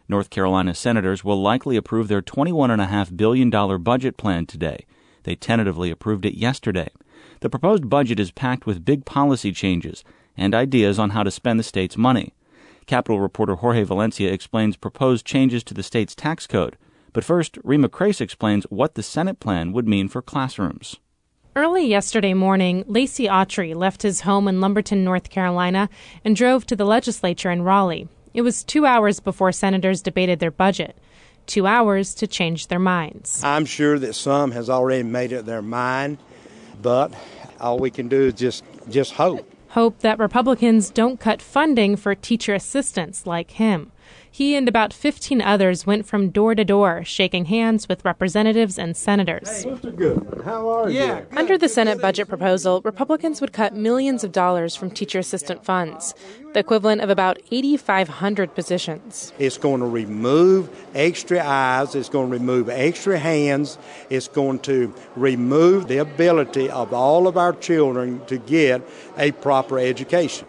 North Carolina senators will likely approve their $21.5 billion budget plan today. They tentatively approved it yesterday. The proposed budget is packed with big policy changes and ideas on how to spend the state's money. Capitol reporter Jorge Valencia explains proposed changes to the state's tax code. But first, Rima Crace explains what the Senate plan would mean for classrooms. Early yesterday morning, Lacey Autry left his home in Lumberton, North Carolina, and drove to the legislature in Raleigh. It was 2 hours before senators debated their budget. 2 hours to change their minds. I'm sure that some has already made up their mind, but all we can do is just hope. Hope that Republicans don't cut funding for teacher assistants like him. He and about 15 others went from door to door, shaking hands with representatives and senators. Hey, Mr. Goodman, how are you? Good. Under the Senate budget proposal, Republicans would cut millions of dollars from teacher assistant funds, the equivalent of about 8,500 positions. It's going to remove extra eyes. It's going to remove extra hands. It's going to remove the ability of all of our children to get a proper education.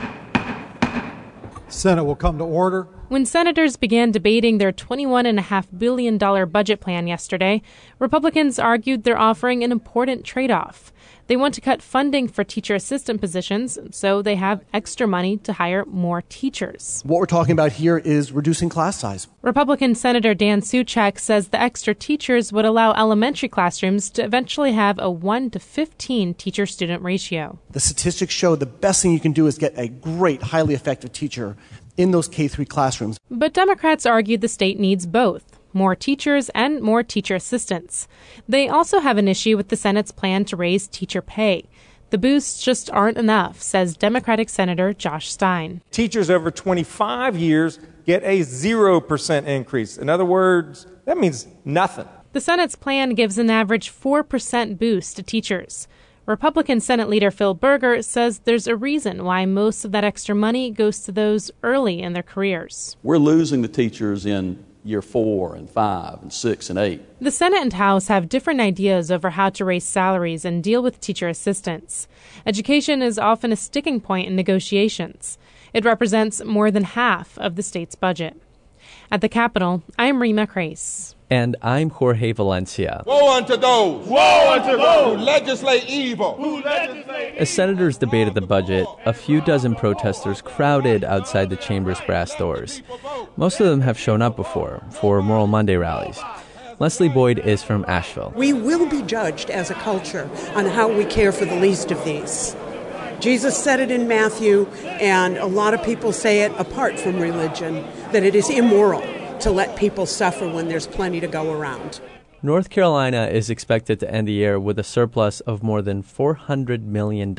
Senate will come to order. When senators began debating their $21.5 billion budget plan yesterday, Republicans argued they're offering an important trade-off. They want to cut funding for teacher assistant positions, so they have extra money to hire more teachers. What we're talking about here is reducing class size. Republican Senator Dan Suchak says the extra teachers would allow elementary classrooms to eventually have a 1-to-15 teacher-student ratio. The statistics show the best thing you can do is get a great, highly effective teacher in those K-3 classrooms. But Democrats argued the state needs both. More teachers and more teacher assistants. They also have an issue with the Senate's plan to raise teacher pay. The boosts just aren't enough, says Democratic Senator Josh Stein. Teachers over 25 years get a 0% increase. In other words, that means nothing. The Senate's plan gives an average 4% boost to teachers. Republican Senate Leader Phil Berger says there's a reason why most of that extra money goes to those early in their careers. We're losing the teachers in year 4 and 5 and 6 and 8. The Senate and House have different ideas over how to raise salaries and deal with teacher assistants. Education is often a sticking point in negotiations. It represents more than half of the state's budget. At the Capitol, I'm Rima Crace. And I'm Jorge Valencia. Woe unto those! Woe unto those! Who legislate evil! As senators debated the budget, a few dozen protesters crowded outside the chamber's brass doors. Most of them have shown up before for Moral Monday rallies. Leslie Boyd is from Asheville. We will be judged as a culture on how we care for the least of these. Jesus said it in Matthew, and a lot of people say it apart from religion, that it is immoral to let people suffer when there's plenty to go around. North Carolina is expected to end the year with a surplus of more than $400 million.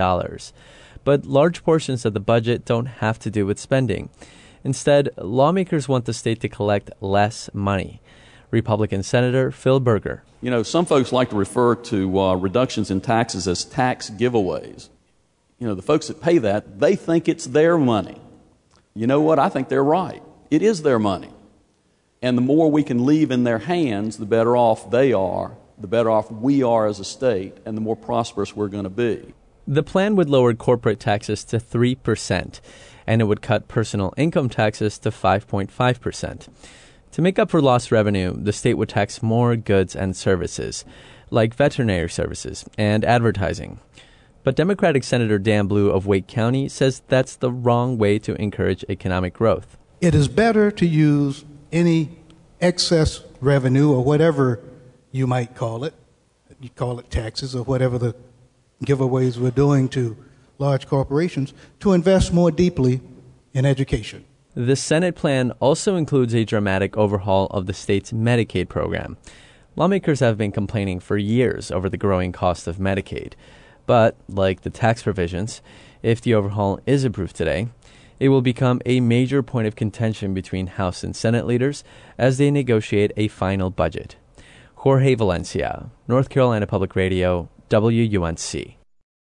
But large portions of the budget don't have to do with spending. Instead, lawmakers want the state to collect less money. Republican Senator Phil Berger. You know, some folks like to refer to reductions in taxes as tax giveaways. You know, the folks that pay that, they think it's their money. You know what? I think they're right. It is their money. And the more we can leave in their hands, the better off they are, the better off we are as a state, and the more prosperous we're going to be. The plan would lower corporate taxes to 3%, and it would cut personal income taxes to 5.5%. To make up for lost revenue, the state would tax more goods and services, like veterinary services and advertising. But Democratic Senator Dan Blue of Wake County says that's the wrong way to encourage economic growth. It is better to use any excess revenue or whatever you might call it. You call it taxes or whatever the giveaways we're doing to large corporations, to invest more deeply in education. The Senate plan also includes a dramatic overhaul of the state's Medicaid program. Lawmakers have been complaining for years over the growing cost of Medicaid. But, like the tax provisions, if the overhaul is approved today, it will become a major point of contention between House and Senate leaders as they negotiate a final budget. Jorge Valencia, North Carolina Public Radio, WUNC.